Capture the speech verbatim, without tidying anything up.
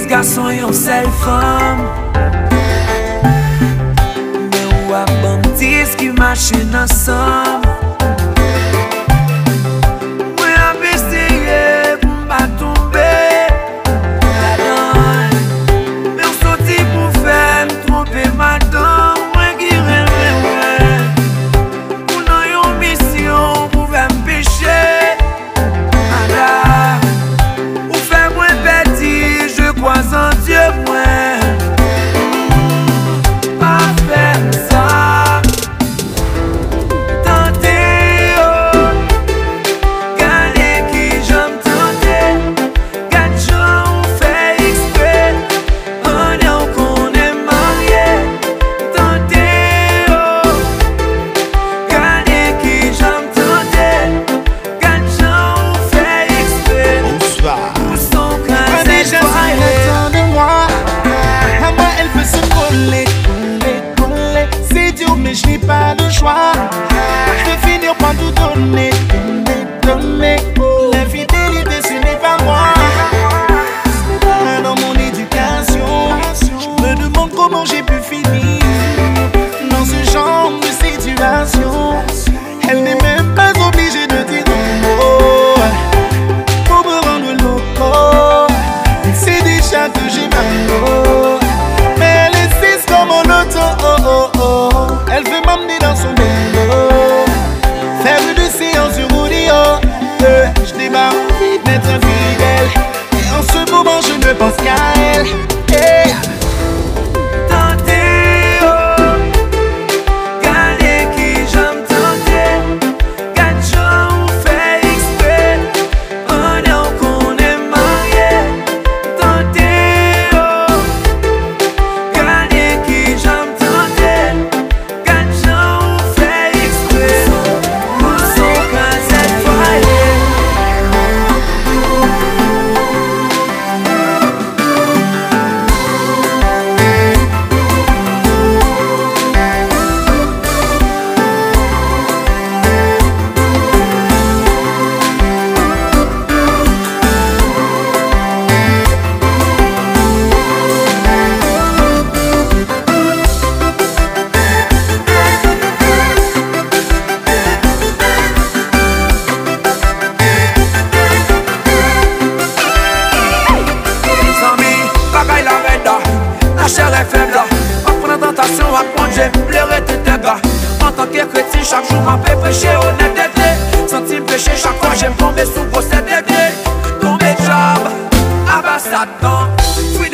garçon yon seul femme. Mais ou a bandis qui machine ensemble. Moi a essayé pour m'ba tomber là-dedans. Mais on sorti pour faire me tromper madame. Moi qui rêve ouais. Pour nous yon mission pour faire me pécher. Madame, ou fait moins petit, je crois en Dieu moi. Pas faire ça. Tenter oh, gagner qui j'aime tenter. Quatre gens on fait exprès. On est qu'on est marié. Tenter oh, gagner qui j'aime tenter. Quatre gens on fait exprès. Bonsoir. Où sont quand Déjà c'est le temps de moi. À moi elle peut se coller, coller, coller. C'est dur mais je n'ai pas le choix. Je vais finir par tout donner, donner, donner. L'infidélité ce n'est pas moi. C'est pas dans mon éducation. Je me demande comment j'ai pu finir dans ce genre de situation. Elle n'est même pas obligée de dire un mot pour me rendre loco. C'est déjà que j'ai mal. Mais elle insiste comme en auto. Oh, oh, oh. Elle veut m'emmener dans son bendo. Faire une séance sur rodeo. Euh, je n'ai pas envie d'être infidèle. Et en ce moment je ne pense qu'à elle. Hey. Tenter oh, gagner qui j'aime tenter. Quatre gens on fait exprès. On est qu'on est marié. Tenter oh, gagner qui j'aime tenter. Quatre gens on fait exprès. Où sont quand cette foyer. Les amis, bagaille la reda, la chair est faible. En prenant tentation à prendre, j'ai pleuré tout tes gars. En tant que chrétien, chaque jour m'a fait prêcher honnêteté. Senti péché chaque fois, j'aime tomber sous vos sept degrés. Tomber job, abat Satan.